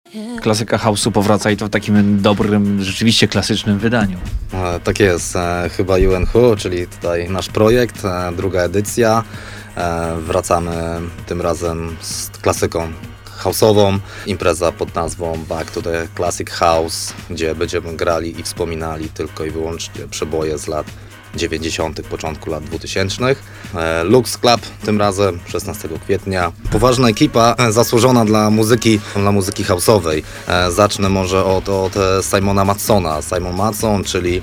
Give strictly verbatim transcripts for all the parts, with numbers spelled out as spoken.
Klasyka house'u powraca i to w takim dobrym, rzeczywiście klasycznym wydaniu. E, tak jest, e, chyba U N H U, czyli tutaj nasz projekt, e, druga edycja. E, wracamy tym razem z klasyką house'ową. Impreza pod nazwą Back to the Classic House, gdzie będziemy grali i wspominali tylko i wyłącznie przeboje z lat dziewięćdziesiątych, początku lat dwutysięcznych. E, Lux Club tym razem szesnastego kwietnia. Poważna ekipa, e, zasłużona dla muzyki, dla muzyki house'owej. E, zacznę może od, od e, Simona Matsona. Simon Matson, czyli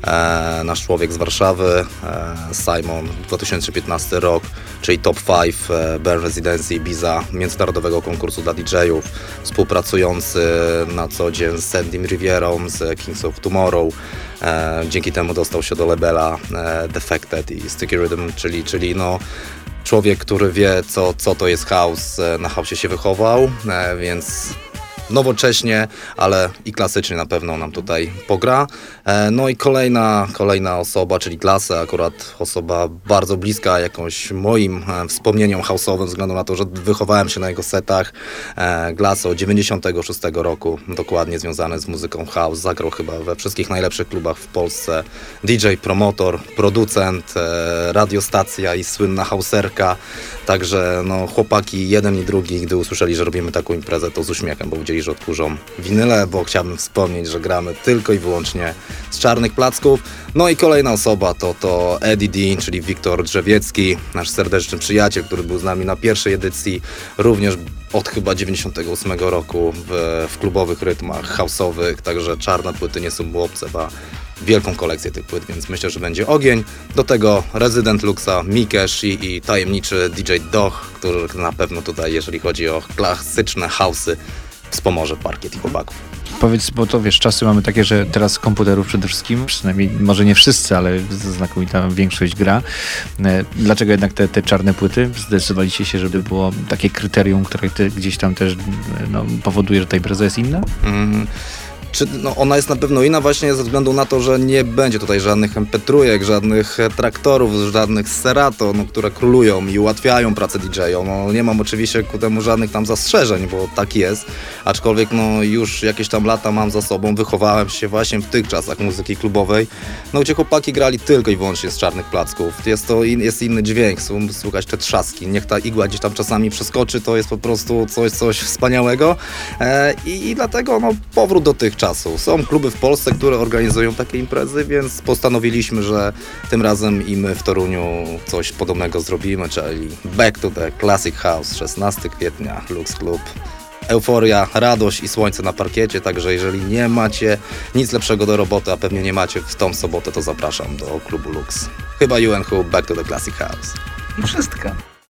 e, nasz człowiek z Warszawy. E, Simon, dwa tysiące piętnasty rok, czyli top pięć e, Burn Residency Ibiza, międzynarodowego konkursu dla D J-ów, współpracujący na co dzień z Sandym Rivierą, z Kings of Tomorrow. E, dzięki temu dostał się do labela e, Defected i Sticky Rhythm, czyli, czyli no, człowiek, który wie, co, co to jest house, e, na house'ie się wychował, e, więc nowocześnie, ale i klasycznie na pewno nam tutaj pogra. E, no i kolejna, kolejna osoba, czyli Glasse, akurat osoba bardzo bliska jakąś moim e, wspomnieniom house'owym, ze względu na to, że wychowałem się na jego setach. E, Glasse od dziewięćdziesiątego szóstego roku, dokładnie związany z muzyką house, zagrał chyba we wszystkich najlepszych klubach w Polsce. D J, promotor, producent, e, radiostacja i słynna houseerka. Także no, chłopaki, jeden i drugi, gdy usłyszeli, że robimy taką imprezę, to z uśmiechem, bo widzieli, że odkurzą winyle, bo chciałbym wspomnieć, że gramy tylko i wyłącznie z czarnych placków. No i kolejna osoba to, to Eddie D, czyli Wiktor Drzewiecki, nasz serdeczny przyjaciel, który był z nami na pierwszej edycji, również od chyba dziewięćdziesiątego ósmego roku w, w klubowych rytmach house'owych, także czarne płyty nie są mu obce, ma wielką kolekcję tych płyt, więc myślę, że będzie ogień. Do tego rezydent Luxa, Mikesz i, i tajemniczy D J Doch, który na pewno tutaj, jeżeli chodzi o klasyczne house'y, wspomoże parkiet i chłopaków. Powiedz, bo to wiesz, czasy mamy takie, że teraz z komputerów przede wszystkim, przynajmniej może nie wszyscy, ale znakomita większość gra. Dlaczego jednak te, te czarne płyty? Zdecydowaliście się, żeby było takie kryterium, które ty gdzieś tam też no, powoduje, że ta impreza jest inna? Mm. Czy, no, ona jest na pewno inna właśnie ze względu na to, że nie będzie tutaj żadnych em pe trzy, żadnych traktorów, żadnych Serato, no, które królują i ułatwiają pracę D J-om. No, nie mam oczywiście ku temu żadnych tam zastrzeżeń, bo tak jest, aczkolwiek no, już jakieś tam lata mam za sobą, wychowałem się właśnie w tych czasach muzyki klubowej, no, gdzie chłopaki grali tylko i wyłącznie z czarnych placków. Jest to in, jest inny dźwięk, słychać te trzaski, niech ta igła gdzieś tam czasami przeskoczy, to jest po prostu coś, coś wspaniałego e, i, i dlatego no, powrót do tych czasów. Są kluby w Polsce, które organizują takie imprezy, więc postanowiliśmy, że tym razem i my w Toruniu coś podobnego zrobimy, czyli Back to the Classic House, szesnastego kwietnia, Lux Club. Euforia, radość i słońce na parkiecie, także jeżeli nie macie nic lepszego do roboty, a pewnie nie macie w tą sobotę, to zapraszam do klubu Lux. Chyba U N H U, Back to the Classic House. I wszystko.